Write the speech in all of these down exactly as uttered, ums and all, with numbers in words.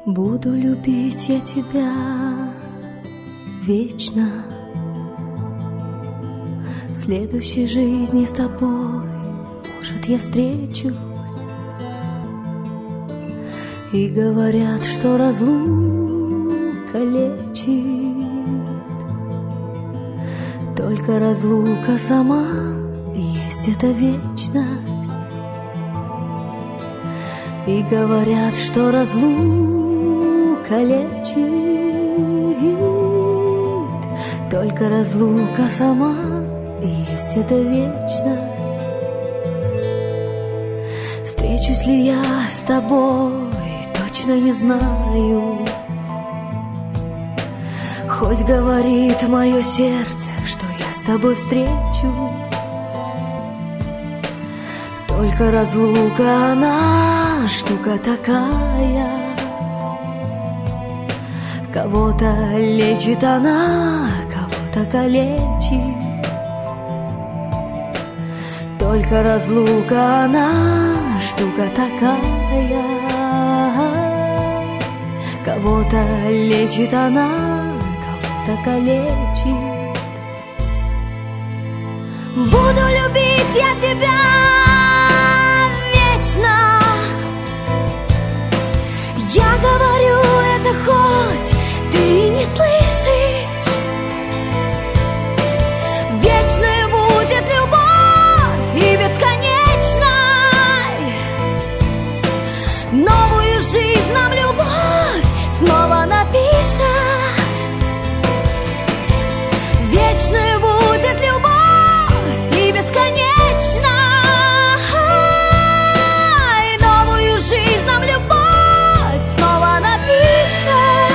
Буду любить я тебя вечно. В следующей жизни с тобой, может, я встречусь. И говорят, что разлука лечит, только разлука сама есть эта вечность. И говорят, что разлука лечит, только разлука сама есть эта вечность. Встречусь ли я с тобой, точно не знаю. Хоть говорит мое сердце, что я с тобой встречусь, только разлука, она штука такая. Кого-то лечит она, кого-то калечит, только разлука, она штука такая. Кого-то лечит она, кого-то калечит. Буду любить я тебя вечно. Я говорю это, хоть ты не слышишь. Вечной будет любовь и бесконечной. Новую жизнь нам любовь снова напишет. Вечной будет любовь и бесконечной. Новую жизнь нам любовь снова напишет.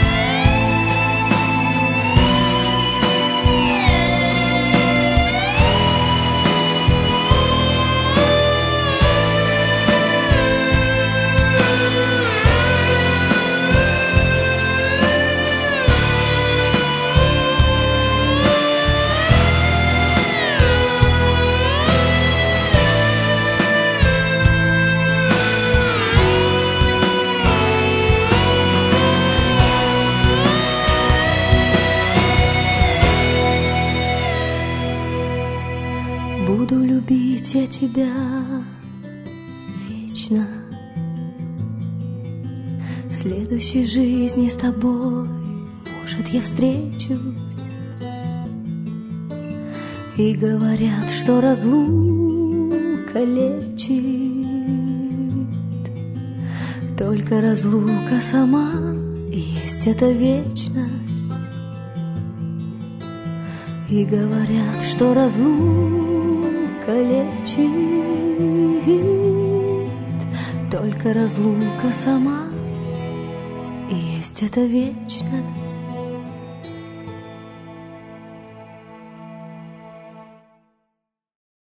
Буду любить я тебя вечно. В следующей жизни с тобой, может, я встречусь. И говорят, что разлука лечит, только разлука сама есть эта вечность. И говорят, что разлука лечит, только разлука сама есть эта вечность.